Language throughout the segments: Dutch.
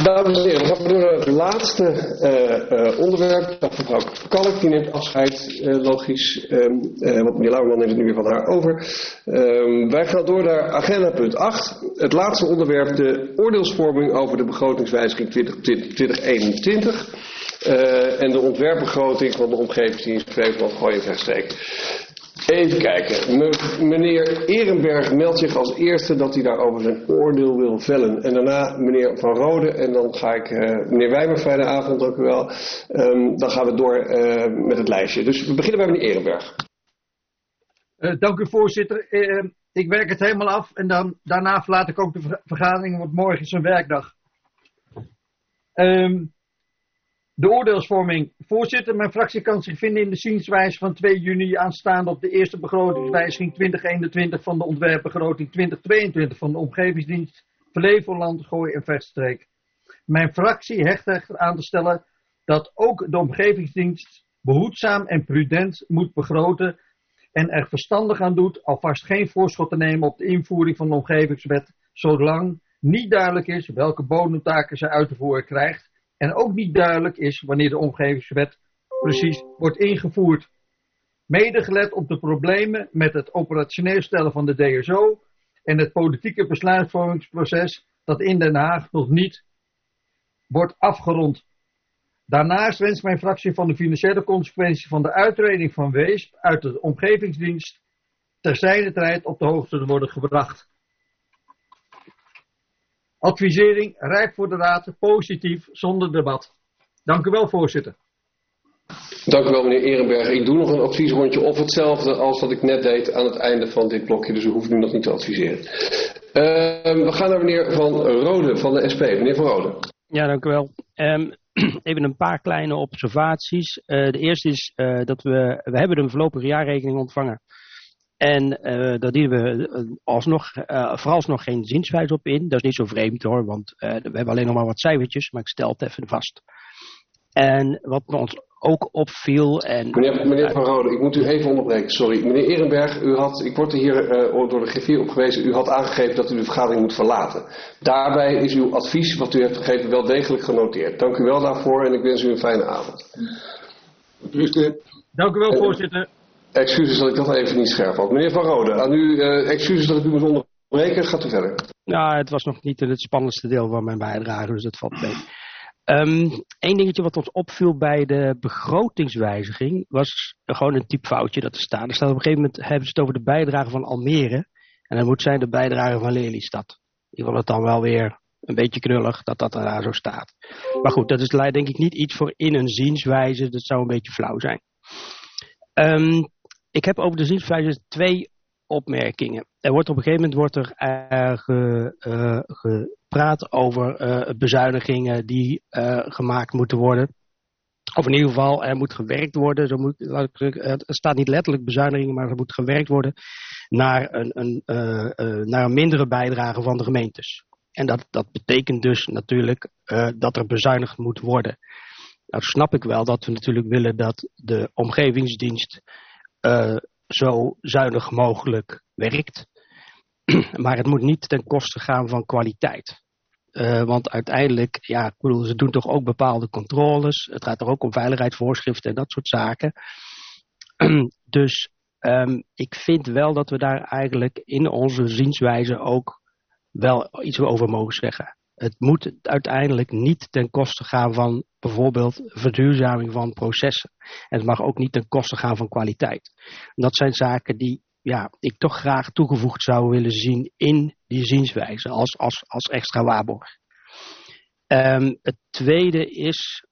Dames en heren, we gaan door naar het laatste onderwerp. Mevrouw Kalk die neemt afscheid, logisch. Want meneer Lauwerman neemt het nu weer van haar over. Wij gaan door naar agenda punt 8. Het laatste onderwerp, de oordeelsvorming over de begrotingswijziging 2021. En de ontwerpbegroting van de omgevingsdienst Flevoland, Gooi en Verstreek. Even kijken. Meneer Ehrenberg meldt zich als eerste dat hij daarover zijn oordeel wil vellen. En daarna meneer Van Rode. En dan ga ik meneer Wijmer, fijne avond, dank u wel. Dan gaan we door met het lijstje. Dus we beginnen bij meneer Ehrenberg. Dank u voorzitter. Ik werk het helemaal af en daarna verlaat ik ook de vergadering, want morgen is een werkdag. De oordeelsvorming. Voorzitter, mijn fractie kan zich vinden in de zienswijze van 2 juni aanstaande op de eerste begrotingswijziging 2021 van de ontwerpbegroting 2022 van de omgevingsdienst Flevoland, Gooi en Verstreek. Mijn fractie hecht echter aan te stellen dat ook de omgevingsdienst behoedzaam en prudent moet begroten en er verstandig aan doet alvast geen voorschot te nemen op de invoering van de omgevingswet, zolang niet duidelijk is welke bodemtaken ze uit te voeren krijgt. En ook niet duidelijk is wanneer de omgevingswet precies wordt ingevoerd. Mede gelet op de problemen met het operationeel stellen van de DSO en het politieke besluitvormingsproces dat in Den Haag nog niet wordt afgerond. Daarnaast wenst mijn fractie van de financiële consequenties van de uittreding van Weesp uit de omgevingsdienst terzijde tijd op de hoogte te worden gebracht. Advisering, rijp voor de raad, positief, zonder debat. Dank u wel, voorzitter. Dank u wel, meneer Ehrenberg. Ik doe nog een adviesrondje of hetzelfde als wat ik net deed aan het einde van dit blokje. Dus u hoeft nu nog niet te adviseren. We gaan naar meneer Van Rode van de SP. Meneer Van Rode. Ja, dank u wel. Even een paar kleine observaties. De eerste is dat we hebben een voorlopige jaarrekening ontvangen. En daar dienen we vooralsnog geen zienswijze op in. Dat is niet zo vreemd hoor, want we hebben alleen nog maar wat cijfertjes, maar ik stel het even vast. En wat ons ook opviel... Meneer Van Rode, ik moet u even onderbreken, sorry. Meneer Ehrenberg, ik word er hier door de G4 op gewezen, u had aangegeven dat u de vergadering moet verlaten. Daarbij is uw advies wat u heeft gegeven wel degelijk genoteerd. Dank u wel daarvoor en ik wens u een fijne avond. Dank u wel, voorzitter. Excuses dat ik dat even niet scherp had. Meneer Van Rode, aan u excuses dat ik u moest onderbreken. Gaat u verder. Nou, het was nog niet het spannendste deel van mijn bijdrage, dus dat valt mee. Eén dingetje wat ons opviel bij de begrotingswijziging was gewoon een typfoutje dat er staat. Er staat op een gegeven moment, hebben ze het over de bijdrage van Almere. En dat moet zijn de bijdrage van Lelystad. Ik vond het dan wel weer een beetje knullig dat dat er daar zo staat. Maar goed, dat is denk ik niet iets voor in een zienswijze. Dat zou een beetje flauw zijn. Ik heb over de zienswijze 2 opmerkingen. Op een gegeven moment wordt er gepraat over bezuinigingen die gemaakt moeten worden. Of in ieder geval, er moet gewerkt worden. Er staat niet letterlijk bezuinigingen, maar er moet gewerkt worden naar een mindere bijdrage van de gemeentes. En dat betekent dus natuurlijk dat er bezuinigd moet worden. Nou snap ik wel dat we natuurlijk willen dat de omgevingsdienst zo zuinig mogelijk werkt. Maar het moet niet ten koste gaan van kwaliteit. Want uiteindelijk, ze doen toch ook bepaalde controles. Het gaat er ook om veiligheidsvoorschriften en dat soort zaken. Dus ik vind wel dat we daar eigenlijk in onze zienswijze ook wel iets over mogen zeggen. Het moet uiteindelijk niet ten koste gaan van bijvoorbeeld verduurzaming van processen. En het mag ook niet ten koste gaan van kwaliteit. En dat zijn zaken die ik toch graag toegevoegd zou willen zien in die zienswijze als extra waarborg. Het tweede is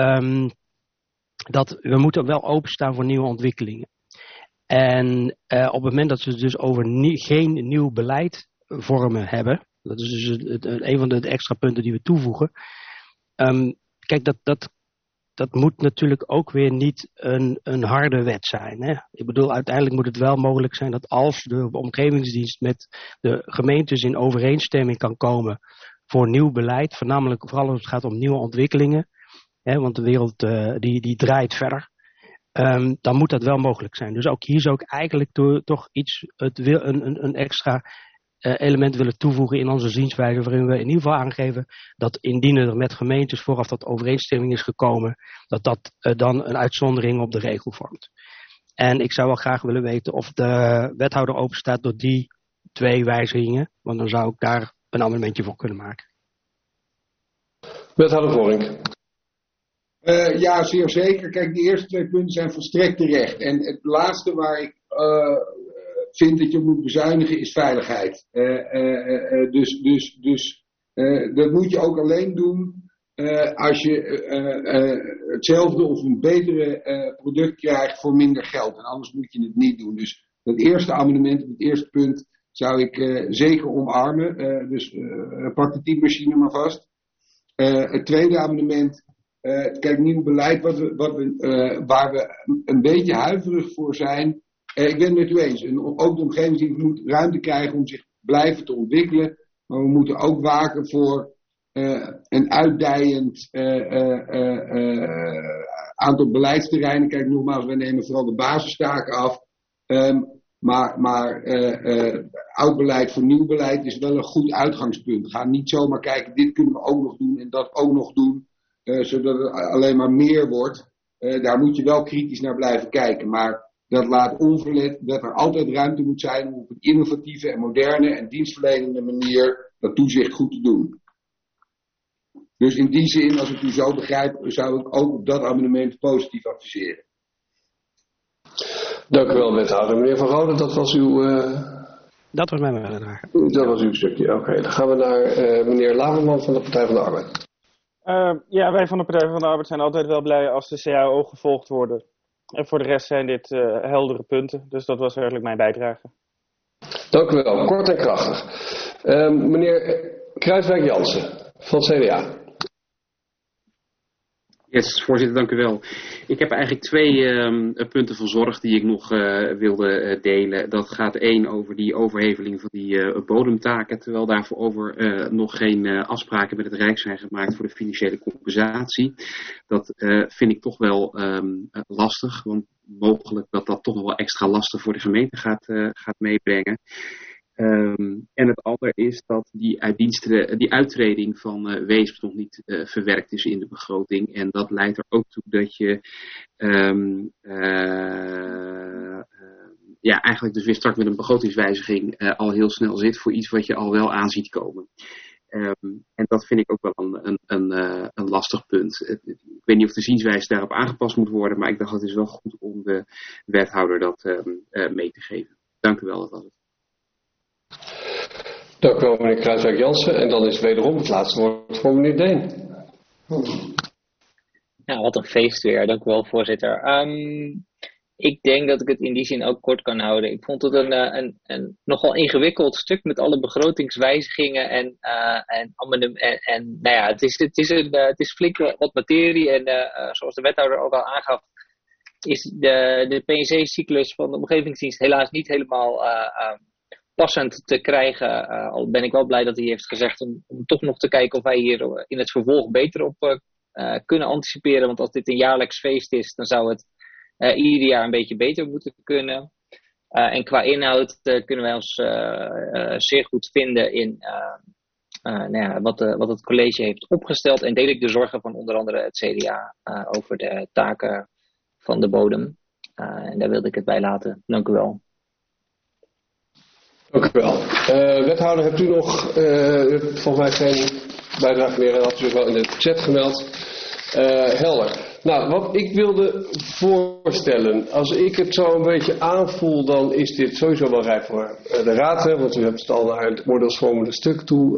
dat we moeten wel openstaan voor nieuwe ontwikkelingen. En op het moment dat we dus over geen nieuw beleid vormen hebben, dat is dus een van de extra punten die we toevoegen. Kijk, dat moet natuurlijk ook weer niet een harde wet zijn. Hè? Ik bedoel, uiteindelijk moet het wel mogelijk zijn dat als de omgevingsdienst met de gemeentes in overeenstemming kan komen voor nieuw beleid, vooral als het gaat om nieuwe ontwikkelingen, hè, want de wereld die draait verder, dan moet dat wel mogelijk zijn. Dus ook hier zou ik eigenlijk toch een extra element willen toevoegen in onze zienswijze, waarin we in ieder geval aangeven dat indien er met gemeentes vooraf tot overeenstemming is gekomen, dat dan een uitzondering op de regel vormt. En ik zou wel graag willen weten of de wethouder openstaat door die 2 wijzigingen, want dan zou ik daar een amendementje voor kunnen maken. Wethouder Vorink. Ja, zeer zeker. Kijk, de eerste 2 punten zijn volstrekt terecht. En het laatste waar ik vind dat je moet bezuinigen is veiligheid. Dus dat moet je ook alleen doen als je hetzelfde of een betere product krijgt voor minder geld. En anders moet je het niet doen. Dus het eerste amendement, het eerste punt, zou ik zeker omarmen. Dus pak de typemachine maar vast. Het tweede amendement. Kijk, nieuw beleid waar we een beetje huiverig voor zijn. Ik ben het met u eens. En ook de omgevingsdienst moet ruimte krijgen om zich blijven te ontwikkelen. Maar we moeten ook waken voor een uitdijend aantal beleidsterreinen. Kijk, nogmaals, wij nemen vooral de basistaken af. Maar oud beleid voor nieuw beleid is wel een goed uitgangspunt. Ga niet zomaar kijken, dit kunnen we ook nog doen en dat ook nog doen. Zodat het alleen maar meer wordt. Daar moet je wel kritisch naar blijven kijken. Maar dat laat onverlet dat er altijd ruimte moet zijn om op een innovatieve en moderne en dienstverlenende manier dat toezicht goed te doen. Dus in die zin, als ik u zo begrijp, zou ik ook op dat amendement positief adviseren. Dank u wel, wethouder. Meneer Van Rode, dat was uw... Dat was mijn bijdrage. Dat was uw stukje, oké. Dan gaan we naar meneer Laverman van de Partij van de Arbeid. Ja, wij van de Partij van de Arbeid zijn altijd wel blij als de CAO gevolgd worden. En voor de rest zijn dit heldere punten. Dus dat was eigenlijk mijn bijdrage. Dank u wel. Kort en krachtig. Meneer Kruijswijk-Jansen van het CDA. Yes, voorzitter, dank u wel. Ik heb eigenlijk 2 punten van zorg die ik nog wilde delen. Dat gaat 1 over die overheveling van die bodemtaken, terwijl daarvoor over nog geen afspraken met het Rijk zijn gemaakt voor de financiële compensatie. Dat vind ik toch wel lastig, want mogelijk dat dat toch nog wel extra lasten voor de gemeente gaat meebrengen. En het andere is dat die uittreding van Weesp nog niet verwerkt is in de begroting. En dat leidt er ook toe dat je eigenlijk dus weer straks met een begrotingswijziging al heel snel zit voor iets wat je al wel aan ziet komen. En dat vind ik ook wel een lastig punt. Ik weet niet of de zienswijze daarop aangepast moet worden, maar ik dacht het is wel goed om de wethouder dat mee te geven. Dank u wel, dat was het. Dank u wel, meneer Kruijswijk-Jansen. En dan is wederom het laatste woord voor meneer Deen. Nou, wat een feest weer. Dank u wel, voorzitter. Ik denk dat ik het in die zin ook kort kan houden. Ik vond het een nogal ingewikkeld stuk met alle begrotingswijzigingen en nou ja, het is flink wat materie en zoals de wethouder ook al aangaf, is de PNC-cyclus van de omgevingsdienst helaas niet helemaal passend te krijgen. Al ben ik wel blij dat hij heeft gezegd om toch nog te kijken of wij hier in het vervolg beter op kunnen anticiperen. Want als dit een jaarlijks feest is, dan zou het ieder jaar een beetje beter moeten kunnen. En qua inhoud kunnen wij ons zeer goed vinden in wat het college heeft opgesteld. En deel ik de zorgen van onder andere het CDA over de taken van de bodem. En daar wilde ik het bij laten. Dank u wel. Dank u wel. Wethouder, hebt u nog volgens mij geen bijdrage meer en had u zich wel in de chat gemeld. Helder. Nou, wat ik wilde voorstellen, als ik het zo een beetje aanvoel, dan is dit sowieso wel rijp voor de raad, hè, want u hebt het al naar het oordeelsvormende stuk toe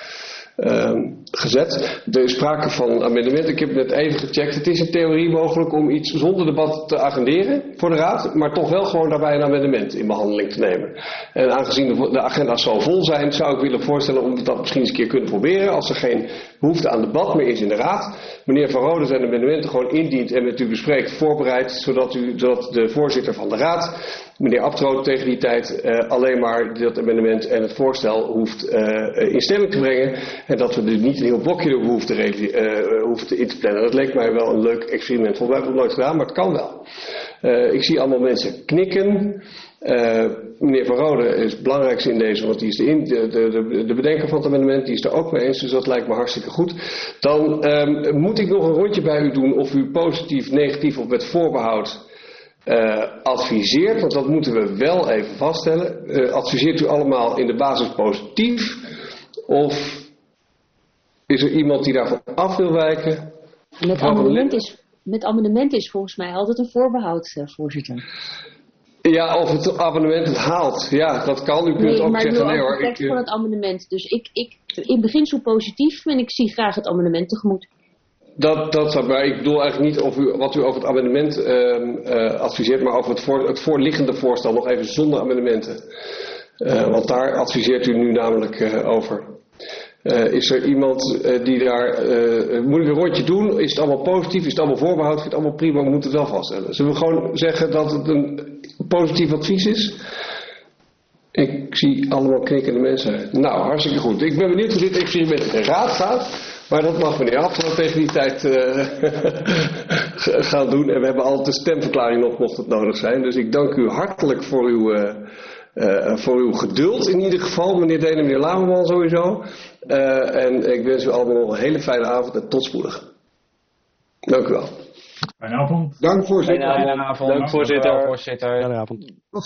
gezet. Er is sprake van een amendement. Ik heb net even gecheckt. Het is in theorie mogelijk om iets zonder debat te agenderen voor de raad, maar toch wel gewoon daarbij een amendement in behandeling te nemen. En aangezien de agenda's zo vol zijn, zou ik willen voorstellen om we dat misschien eens een keer kunnen proberen. Als er geen behoefte aan debat meer is in de raad, meneer Van Rode zijn amendementen gewoon indient en met u bespreekt, voorbereidt, zodat de voorzitter van de raad, meneer Abtroot, tegen die tijd alleen maar dat amendement en het voorstel hoeft in stemming te brengen. En dat we dus niet een heel blokje door hoeven in te plannen. Dat leek mij wel een leuk experiment. Volgens mij hebben we het nooit gedaan, maar het kan wel. Ik zie allemaal mensen knikken. Meneer Van Rode is het belangrijkste in deze, want die is de bedenker van het amendement, die is er ook mee eens, dus dat lijkt me hartstikke goed. Dan moet ik nog een rondje bij u doen of u positief, negatief of met voorbehoud adviseert, want dat moeten we wel even vaststellen. Adviseert u allemaal in de basis positief of is er iemand die daarvan af wil wijken? Met amendement is volgens mij altijd een voorbehoud, voorzitter. Ja, of het abonnement het haalt. Ja, dat kan. U kunt ook zeggen, nee hoor. De tekst van het amendement. Dus ik in beginsel positief en ik zie graag het amendement tegemoet. Dat zou, maar ik bedoel eigenlijk niet wat u over het amendement adviseert, maar over het voorliggende voorstel nog even zonder amendementen. Want daar adviseert u nu namelijk over. Is er iemand die daar... moet ik een rondje doen? Is het allemaal positief? Is het allemaal voorbehoud? Vind je het allemaal prima? We moeten het wel vaststellen. Zullen we gewoon zeggen dat het een positief advies is? Ik zie allemaal knikkende mensen. Nou, hartstikke goed. Ik ben benieuwd hoe dit experiment in de raad gaat. Maar dat mag meneer Absalom tegen die tijd gaan doen. En we hebben altijd de stemverklaring nog, mocht het nodig zijn. Dus ik dank u hartelijk voor uw geduld in ieder geval. Meneer Deen en meneer Lamerman sowieso. En ik wens u allemaal nog een hele fijne avond en tot spoedig. Dank u wel. Fijne avond. Dank voorzitter. Dank voorzitter. Fijne avond.